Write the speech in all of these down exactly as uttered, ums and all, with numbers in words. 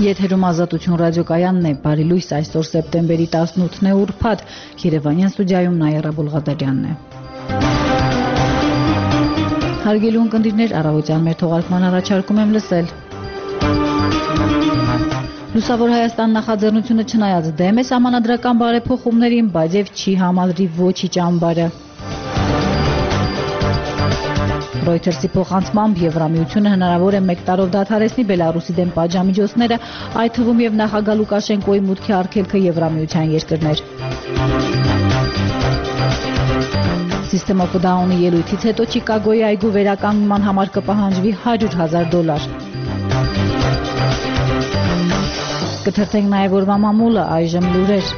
Եթերում Ազատություն ռադիոկայանն է, բարի լույս, այսօր սեպտեմբերի տասնութն է, ուրբաթ, Երևանյան ստուդիայում Նաիրա Բուլղադարյանն է։ Հարգելի ունկնդիրներ, առավոտյան մեր թողարկման առաջարկում եմ լսել։ Լուսավոր Հայաստան նախաձեռնությունը չնայած դեմ է սահմանադրական բարեփոխումներին, բայց եւ չի համալրի ոչի ճամբարը։ Ռոյթերսի փոխանցմամբ Եվրամիությունը հնարավոր է մեկ տարով դադարեցնի Բելարուսի դեմ պատժամիջոցները, այդ թվում եւ նախագահ Լուկաշենկոյի մուտքի արգելքը Եվրամիության երկրներ։ System of a Down-ի ելույթից հետո Չիկագոյի այգու վերականգնման համար կպահանջվի հարյուր հազար դոլար։ Կթերթենք նաեւ օրվա մամուլը, այժմ լուրեր։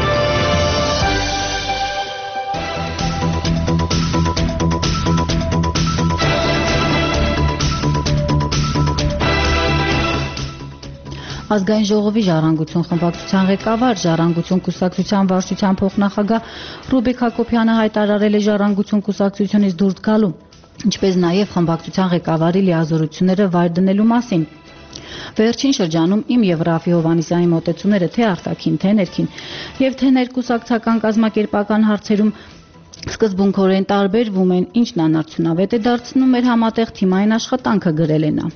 Ազգային ժողովի Ժառանգություն խմբակցության ղեկավար, Ժառանգություն կուսակցության վարչության փոխնախագահ Ռուբիկ Հակոբյանը հայտարարել է Ժառանգություն կուսակցությունից դուրս գալու, ինչպես նաև խմբակցության ղեկավարի լիազորությունները վայր դնելու մասին։ Վերջին շրջանում Իմ եւ Ռաֆի Հովհաննիսյանի մոտեցումները թե արտաքին, թե ներքին եւ թե ներկուսակցական կազմակերպական հարցերում սկզբունքորեն տարբերվում են, ինչն անարդյունավետ է դարձնում մեր համատեղ թիմային աշխատանքը, գրել է նա։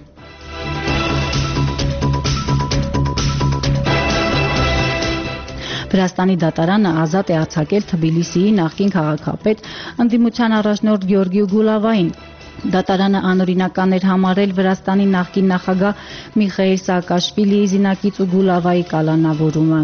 Վրաստանի դատարանը ազատ է արձակել Թբիլիսիի նախկին քաղաքապետ ընդդիմության առաջնորդ Գյորգի Գուլավային։ Դատարանը անօրինական էր համարել Վրաստանի նախկին նախագահ Միխայիլ Սաակաշվիլիի զինակից ու Գուլավայի կալանավորումը։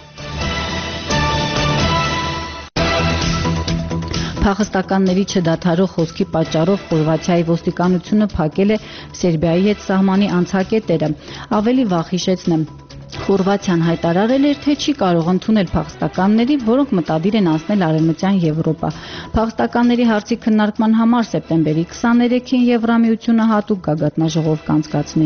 Փախստականների չդադարող խոսքի պատճառով Խորվաթիայի ոստիկանությունը փակել է Սերբիայի հետ սահմանի անցակետերը։ Ավելի վաղ հիշեցնեմ, Խորվաթիան հայտարարել էր, թե չի կարող ընդունել փախստականների, որոնք մտադիր են անցնել Արևմտյան Եվրոպա։ Փախստականների հարցի քննարկման համար սեպտեմբերի քսաներեքին Եվրամիությունը հատուկ գագաթնաժողով կանցկացնի։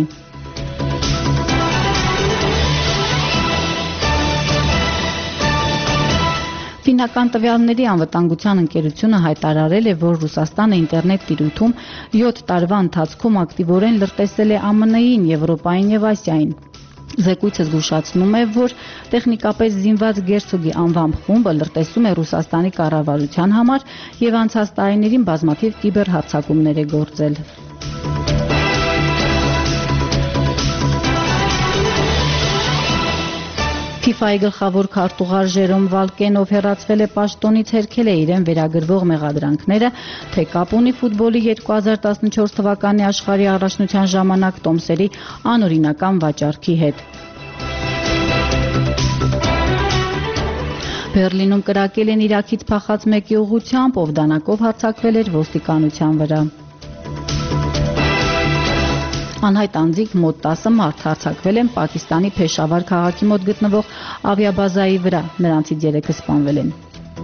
Ֆինական տվյալների անվտանգության ընկերությունը հայտարարել է, որ Ռուսաստանը ինտերնետ տիրույթում յոթ տարվա ընթացքում ակտիվորեն լրտեսել է ԱՄՆ -ին, Եվրոպային եւ Ասիային։ Զեկույցը զգուշացնում է, որ տեխնիկապես զինված գերցոգի անվամբ խումբը լրտեսում է Ռուսաստանի կառավարության համար եւ անցած տարիներին բազմաթիվ կիբերհարձակումներ է գործել։ FIFA-ի գլխավոր քարտուղար Ժերոմ Վալկենով հեռացվել է պաշտոնից, հերքել է իրեն վերագրվող մեղադրանքները, թե կապ ունի ֆուտբոլի երկու հազար տասնչորս թվականի աշխարհի առաջնության ժամանակ տոմսերի անօրինական վաճառքի հետ։ Բերլինում կրակել են Իրաքից փախած մեկի ուղղությամբ, ով դանակով հարձակվել էր ոստիկանության վրա։ Անհայտ անձինք մոտ տասը մարդ հարձակվել են Պակիստանի Փեշավար քաղաքի մոտ գտնվող ավիաբազայի վրա, նրանցից երեքը սպանվել են։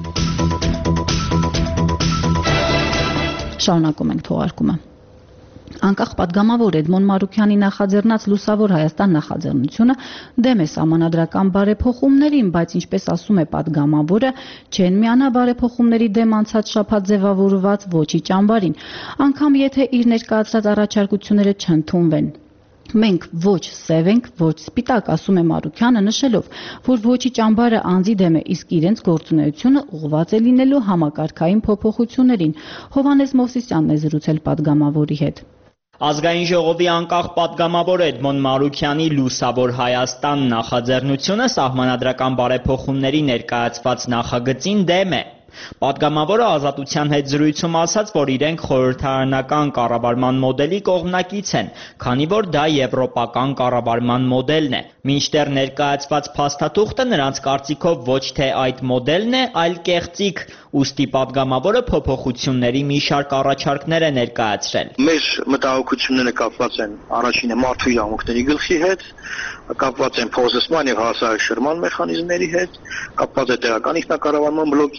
Շարունակում ենք թողարկումը։ Անկախ պատգամավոր Էդմոն Մարուքյանի նախաձեռնած Լուսավոր Հայաստան նախաձեռնությունը դեմ է սահմանադրական բարեփոխումներին, բայց ինչպես ասում է պատգամավորը, չեն միանա բարեփոխումների դեմ անցած շաբաթ ձևավորված ոչի ճամբարին, անգամ եթե իր ներկայացրած առաջարկությունները չընդունվեն։ Մենք ոչ սև ենք, ոչ սպիտակ, ասում է Մարուքյանը, նշելով, որ ոչի ճամբարը անձի դեմ է, իսկ իրենց գործունեությունը ուղղված է լինելու համակարգային փոփոխություններին։ Հովհաննես Մովսիսյանն է զրուցել պատգամավորի հետ։ Ազգային ժողովի անկախ պատգամավոր Էդմոն Մարուքյանի Լուսավոր Հայաստան նախաձեռնությունը սահմանադրական բարեփոխումների ներկայացված նախագծին դեմ է։ Պատգամավորը Ազատության հետ զրույցում ասաց, որ իրենք խորհրդարանական կառավարման մոդելի կողմնակից են, քանի որ դա եվրոպական կառավարման մոդելն է։ Մինչդեռ ներկայացված փաստաթուղթը նրանց կարծիքով ոչ թե այդ մոդելն է, այլ կեղծիք, ուստի պատգամավորը փոփոխությունների մի շարք առաջարկներ է ներկայացրել։ Մեր մտահոգությունները կապված են առաջինը մարդու իրավունքների գլխի հետ, կապված են փոխզսման եւ հասարակշռման մեխանիզմների հետ, կապված է տեղական ինքնակառավարման բլոկի հետ,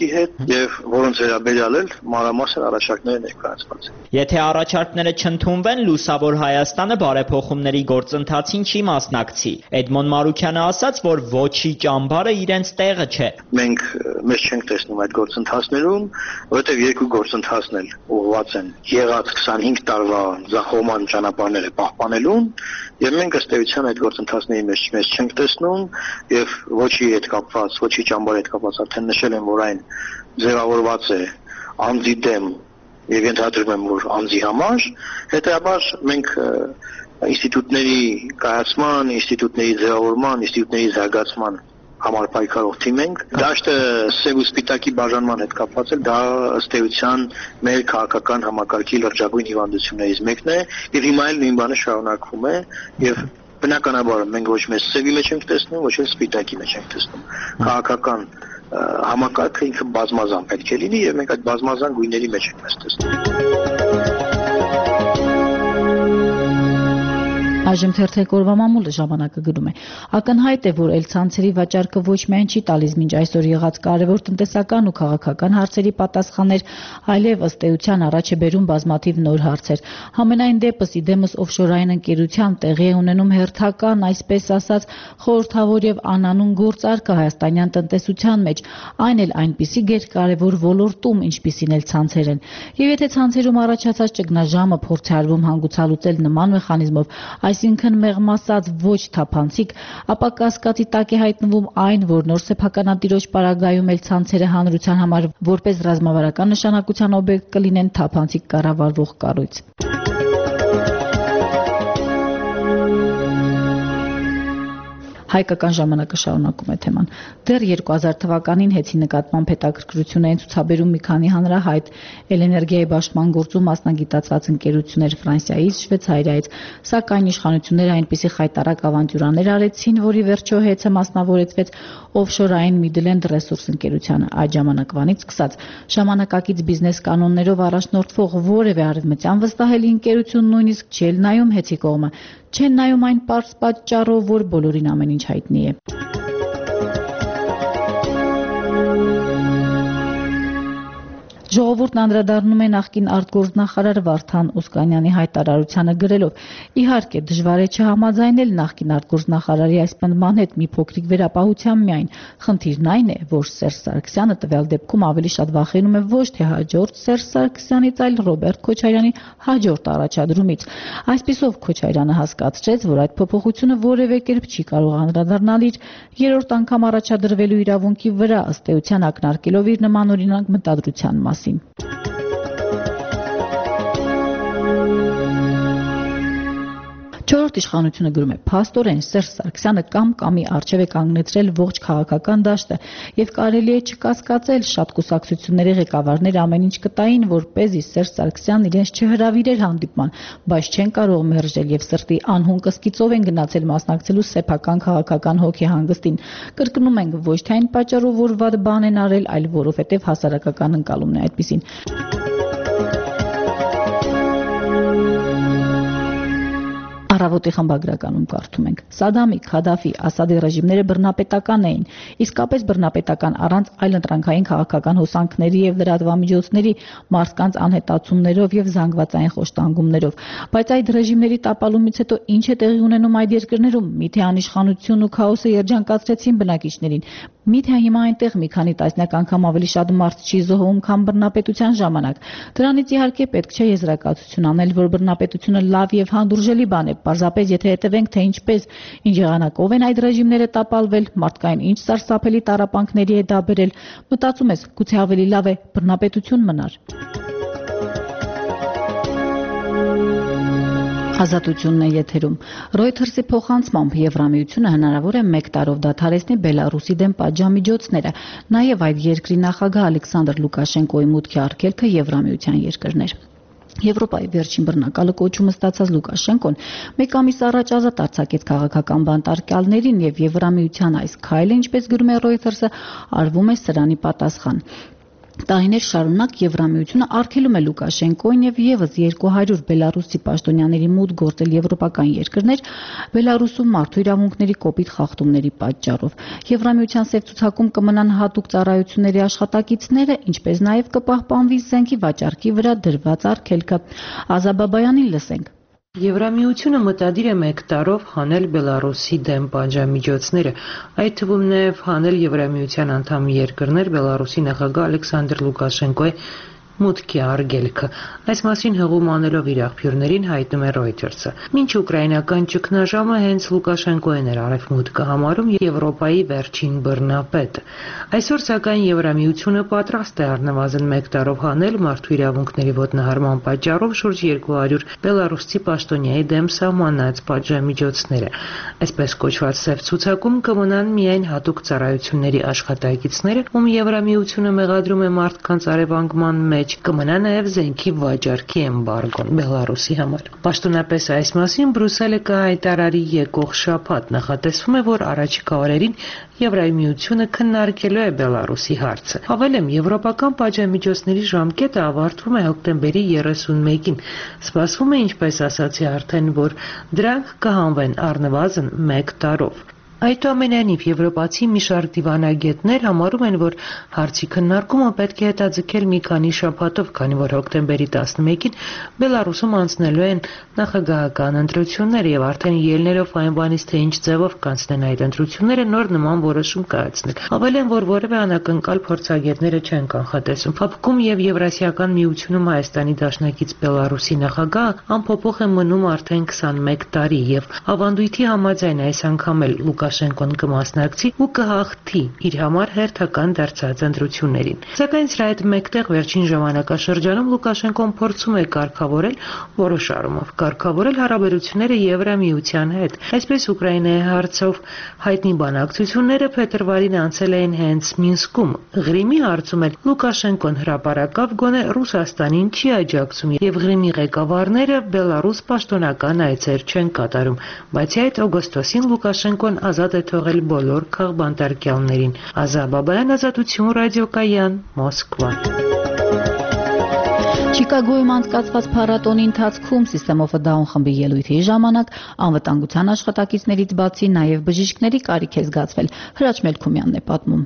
եւ որոնց վերաբերյալ էլ մանրամասն առաջարկները ներկայացված են։ Եթե առաջարկները չընդունվեն, Լուսավոր Հայաստանը բարեփոխումների գործընթացին չի մասնակցի։ Էդմոն Մարուքյանը ասաց, որ ոչի ճամբարը իրենց տեղը չէ։ Մենք մեզ չենք տեսնում այդ գործընթացներում, որովհետեւ երկու գործընթացն էլ ուղղված են եղած քսանհինգ տարվա ձախողման ճանապարհները պահպանելուն, եւ մենք ըստ էության այդ գործընթացների մեջ մեզ չենք տեսնում եւ ոչի հետ կապված, ոչի ճամբարի հետ կապված արդեն նշել եմ, որ այն ձևավորված է անձի դեմ եւ ենթադրում եմ, որ անձի համար, հետեւաբար մենք ինստիտուտների կայացման, ինստիտուտների ձևավորման, ինստիտուտների զարգացման համար պայքարող թիմ ենք։ Դաշտը սև ու սպիտակի բաժանման հետ կապված է, դա ըստ էության մեր քաղաքական համակարգի լրջագույն հիվանդություններից մեկն է եւ հիմա էլ նույն բանը շարունակվում է եւ բնականաբար մենք ոչ մեզ սևի մեջ ենք տեսնում, ոչ էլ սպիտակի մեջ ենք տեսնում։ Քաղաքական համակարգը ինքը բազմազան պետք է լինի եւ մենք այդ բազմազան գույների մեջ ենք մեզ տեսնում։ Այժմ թերթեք օրվա մամուլը ժամանակը գրում է. ակնհայտ է, որ էլ-ցանցերի վաճառքը ոչ միայն չի տալիս մինչ այսօր եղած կարևոր տնտեսական ու քաղաքական հարցերի պատասխաններ, այլև ըստ էության առաջ է բերում բազմաթիվ նոր հարցեր։ Համենայն դեպս իդեմս օֆշորային ընկերության տեղի է ունենում հերթական, այսպես ասած, խորհրդավոր եւ անանուն գործարքը հայաստանյան տնտեսության մեջ, այն էլ այնպիսի գերկարևոր ոլորտում, ինչպիսին էլ ցանցեր են։ Եվ եթե ցանցերում առաջացած ճգնաժամը փորձ է արվում հանգուցալուծել նման մեխանիզմով, այսինքն մեղմ ասած ոչ թափանցիկ, ապա կասկածի տակ է հայտնվում այն, որ նոր սեփականատիրոջ պարագայում էլ ցանցերը հանրության համար որպես ռազմավարական նշանակության օբյեկտ կլինեն թափանցիկ կառավարվող կառույց։ Հայկական ժամանակը շարունակում է թեման։ Դեռ երկու հազար թվականին հեծի նկատմամբ հետաքրքրություն էին ցուցաբերում մի քանի հանրահայտ էներգիայի բաշխման գործում մասնագիտացված ընկերություններ Ֆրանսիայից, Շվեյցարիայից, սակայն իշխանությունները այնպիսի խայտառակ ավանտյուրաներ արեցին, որի վերջո հեծը մասնավորեցվեց օֆշորային Midland Resource ընկերությանը։ Այդ ժամանակվանից սկսած ժամանակակից բիզնես կանոններով առաջնորդվող որևէ արևմտյան վստահելի ընկերություն նույնիսկ չէ նայում հեծի կողմը, չեն նայում այն պարզ պատճառով, որ բոլորին ամեն ինչ հայտնի է։ Ժողովուրդն անդրադառնում է նախկին արտգործնախարար Վարդան Օսկանյանի հայտարարությանը գրելով. Իհարկե, դժվար է չհամաձայնել նախկին արտգործնախարարի այս պնդման հետ մի փոքրիկ վերապահությամբ միայն։ Խնդիրն այն է, որ Սերժ Սարգսյանը տվյալ դեպքում ավելի շատ վախենում է ոչ թե հաջորդ Սերժ Սարգսյանից, այլ Ռոբերտ Քոչարյանի հաջորդ առաջադրումից։ Այսպիսով Քոչարյանը հասկացրեց, որ այդ փոփոխությունը որևէ կերպ չի կարող անդրադառնալ իր երրորդ անգամ առաջադրվելու իրավունքի վրա, ըստ էության ակնարկելով իր նմանօրինակ մտադրության մասին։ Չորրորդ իշխանությունը գրում է. փաստորեն Սերժ Սարգսյանը կամ կամի առջև է կանգնեցրել ողջ քաղաքական դաշտը եւ կարելի է չկասկածել շատ կուսակցությունների ղեկավարները ամեն ինչ կտային, որպեսզի Սերժ Սարգսյանն իրենց չհրավիրեր հանդիպման, բայց չեն կարող մերժել եւ սրտի անհուն կսկիծով են գնացել մասնակցելու սեփական քաղաքական հոգեհանգստին։ Կրկնում ենք, ոչ թե այն պատճառով, որ վատ բան են արել, այլ որովհետեւ հասարակական ընկալումն է այդպիսին։ Առավոտի խմբագրականում կարդում ենք. Սադամի, Քադաֆի, Ասադի ռեժիմները բռնապետական էին, իսկապես բռնապետական առանց այլընտրանքային քաղաքական հոսանքների եւ լրատվամիջոցների, մարդկանց անհետացումներով եւ զանգվածային խոշտանգումներով։ Բայց այդ ռեժիմների տապալումից հետո ինչ է տեղի ունենում այդ երկրներում։ Միթե անիշխանությունն ու քաոսը երջանկացրեցին բնակիչներին։ Միթե հիմա այնտեղ մի քանի տասնյակ անգամ ավելի շատ մարդ չի զոհում, քան բռնապետության ժամանակ։ Դրանից իհարկե պետք չէ եզրակացություն անել, որ բռնապետությունը լավ եւ հանդուրժելի բան է։ Պարզապես եթե հետևենք, թե ինչպես, ինչ եղանակով են այդ ռեժիմները տապալվել, մարդկային ինչ սարսափելի տառապանքների է դա բերել, մտածում ես, գուցե ավելի լավ է բռնապետություն մնար։ Ազատությունն է եթերում։ Reuters-ի փոխանցմամբ Եվրամիությունը հնարավոր է մեկ տարով դադարեցնի Բելարուսի դեմ պատժամիջոցները, նաև այդ երկրի նախագահ Ալեքսանդր Լուկաշենկոյի մուտքի արգելքը Եվրամիության երկրներ։ Եվրոպայի վերջին բռնակալը կոչումը ստացած Լուկաշենկոն մեկ ամիս առաջ ազատ արձակեց քաղաքական բանտարկյալներին եւ Եվրամիության այս քայլը, ինչպես գրում է Reuters-ը, արվում է սրանի պատասխան։ Տարիներ շարունակ Եվրամիությունը արգելում է Լուկաշենկոին եւ եւս երկու հարյուր բելարուսի պաշտոնյաների մուտք գործել եվրոպական երկրներ Բելարուսում մարդու իրավունքների կոպիտ խախտումների պատճառով։ Եվրամիության սև ցուցակում կմնան հատուկ ծառայությունների աշխատակիցները, ինչպես նաեւ կպահպանվի զենքի վաճառքի վրա դրված արգելքը։ Ազաբաբայանին լսենք։ Եվրամիությունը մտադիր է մեկ տարով հանել Բելարուսի դեմ պատժամիջոցները, այդ թվում նաև հանել Եվրամիության անդամ երկրներ Բելարուսի նախագահ Ալեքսանդր Լուկաշենկոյի մուտքի արգելքը։ Այս մասին հղում անելով իր աղբյուրներին հայտնում է Reuters-ը։ Մինչ ուկրաինական ճգնաժամը հենց Լուկաշենկոն էր արևմուտքը համարում Եվրոպայի վերջին բռնապետը։ Այսօր սակայն Եվրամիությունը պատրաստ է առնվազն մեկ տարով հանել մարդու իրավունքների ոտնահարման պատճառով շուրջ երկու հարյուր բելարուսցի պաշտոնյայի դեմ սահմանած պատժամիջոցները։ Այսպես կոչված սև ցուցակում կմնան միայն հատուկ ծառայությունների աշխատակիցները, ում Եվրամիությունը մեղադրում է մարդկանց արևանգման մեջ, կմնա նաև զենքի վաճառքի էմբարգոն Բելարուսի համար։ Պաշտոնապես այս մասին Բրյուսելը կհայտարարի եկող շաբաթ։ Նախատեսվում է, որ առաջիկա օրերին Եվրամիությունը քննարկելու է Բելարուսի հարցը։ Հավելեմ, եվրոպական պատժամիջոցների ժամկետը ավարտվում է հոկտեմբերի երեսունմեկին։ Սպասվում է, ինչպես ասացի արդեն, որ դրանք կհանվեն առնվազն մեկ տարով։ Այդուամենայնիվ եվրոպացի մի շարք դիվանագետներ համարում են, որ հարցի քննարկումը պետք է հետաձգել մի քանի շաբաթով, քանի որ հոկտեմբերի տասնմեկին Բելարուսում անցնելու են նախագահական ընտրություններ եւ արդեն ելներով այն բանից, թե ինչ ձևով կանցնեն այդ ընտրությունները, նոր նման որոշում կայացնել։ Հավելեմ, որ որևէ անակնկալ փորձագետները չեն կանխատեսում։ Փափկում եւ Եվրասիական միությունում Հայաստանի դաշնակից Բելարուսի նախագահը անփոփոխ է մնում արդեն քսանմեկ տարի եւ ավանդույթի համաձայն այս անգամ էլ Լուկաշենկոն կմասնակցի ու կհաղթի իր համար հերթական դարձած ընտրություններին։ Սակայն սրա հետ մեկտեղ վերջին ժամանակաշրջանում Լուկաշենկոն փորձում է կարգավորել որոշ առումով կարգավորել հարաբերությունները Եվրամիության հետ։ Այսպես Ուկրաինայի հարցով հայտնի բանակցությունները փետրվարին անցել էին հենց Մինսկում։ Ղրիմի հարցում էլ Լուկաշենկոն հրապարակավ գոնե Ռուսաստանին չի աջակցում եւ Ղրիմի ղեկավարները Բելարուս պաշտոնական այցեր չեն կատարում։ Բացի այդ օգոստոսին Լուկաշենկոն ազատ է թողել բոլոր քաղբանտարկյալներին։ Ազաբաբայան, Ազատություն, ռադիոկայան, Մոսկվա։ Չիկագոյում անցկացված փառատոնի ընթացքում System of a Down խմբի ելույթի ժամանակ անվտանգության աշխատակիցներից բացի նաև բժիշկների կարիք է զգացվել։ Հրաչ Մելքումյանն է պատմում։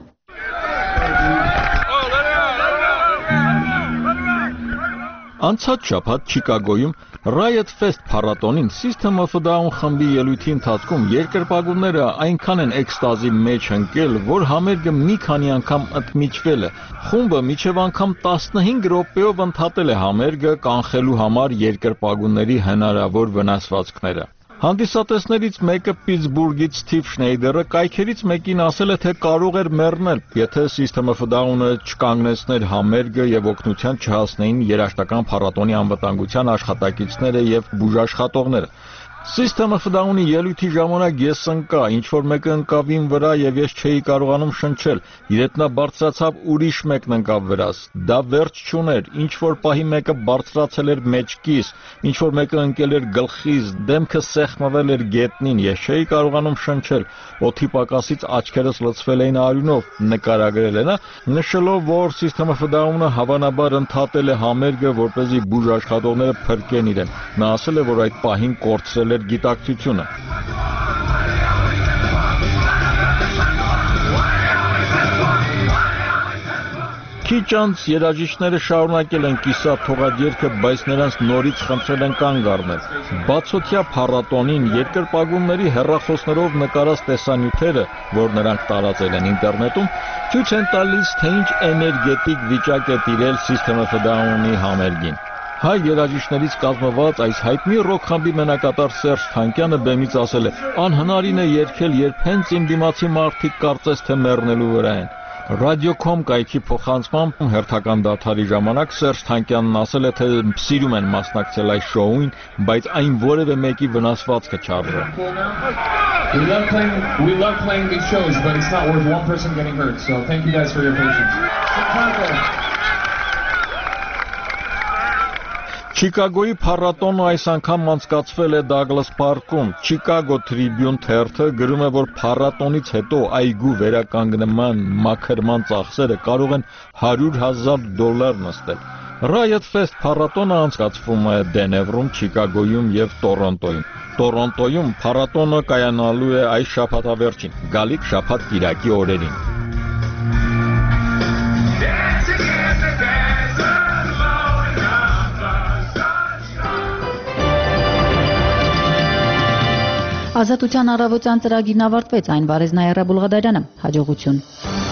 Անցած շաբաթ Չիկագոյում Riot Fest փառատոնին System of a Down խմբի ելույթի ընթացքում երկրպագուները այնքան են էքստազի մեջ ընկել, որ համերգը մի քանի անգամ ընդմիջվել է։ Խումբը մինչև անգամ տասնհինգ րոպեով ընդհատել է համերգը կանխելու համար երկրպագուների հնարավոր վնասվածքները։ Հանդիսատեսներից մեկը Պիտսբուրգից Սթիվ Շնեյդերը կայքերից մեկին ասել է, թե կարող էր մեռնել, եթե System of a Down-ը չկանգնեցներ համերգը եւ օգնության չհասնեին երաժշտական փառատոնի անվտանգության աշխատակիցները եւ բուժաշխատողները։ System of a Down-ի ելույթի ժամանակ ես ընկա, ինչ-որ մեկը ընկավ իմ վրա եւ ես չէի կարողանում շնչել, իր հետ նա բարձրացավ, ուրիշ մեկն ընկավ վրաս, դա վերջ չուներ, ինչ-որ պահի մեկը բարձրացել էր մեջքիս, ինչ-որ մեկը ընկել էր գլխիս, դեմքը սեղմվել էր գետնին, ես չէի կարողանում շնչել, օդի պակասից աչքերս լցվել էին արյունով, նկարագրել է նա, նշելով, որ System of a Down-ը հավանաբար ընդհատել է համերգը, որպեսզի բուժաշխատողները փրկեն իրեն, նա ասել է, որ այդ պահին կորցրել գիտակցությունը։ Քիչ անց երաժիշտները շարունակել են կիսատ թողադերքը, բայց նրանց նորից խնդրել են կանգ առնել։ Բացօթյա փառատոնին երկրպագուների հեռախոսներով նկարած տեսանյութերը, որ նրանք տարածել են ինտերնետում, ցույց են տալիս, թե ինչ էներգետիկ վիճակ է տիրել System of a Down-ի համերգին։ Հայ երաժիշտներից կազմված այս հայտնի ռոք խմբի մենակատար Սերժ Թանկյանը բեմից ասել է. «Անհնարին է երգել, երբ հենց իմ դիմացի մարդիկ կարծես թե մեռնելու վրա են»։ Ռադիոկոմ կայքի փոխանցմամբ հերթական դադարի ժամանակ Սերժ Թանկյանն ասել է, թե սիրում են մասնակցել այս շոուին, բայց այն որևէ մեկի վնասվածքը չարժե։ We love playing we love playing these shows, but it's not worth one person getting hurt. So thank you guys for your patience. Չիկագոյի փառատոնը այս անգամ անցկացվել է Դագլաս պարկում։ Chicago Tribune թերթը գրում է, որ փառատոնից հետո այգու վերականգնման մաքրման ծախսերը կարող են հարյուր հազար դոլար նստել։ Riot Fest փառատոնը անցկացվում է Դենևրում, Չիկագոյում եւ Տորոնտոյում։ Տորոնտոյում փառատոնը կայանալու է այս շաբաթավերջին, գալիք շաբաթ-կիրակի օրերին։ Ազատության առավոտյան ծրագիրն ավարտվեց, այն վարեց Նայիրա Բուլղադարյանը, հաջողություն։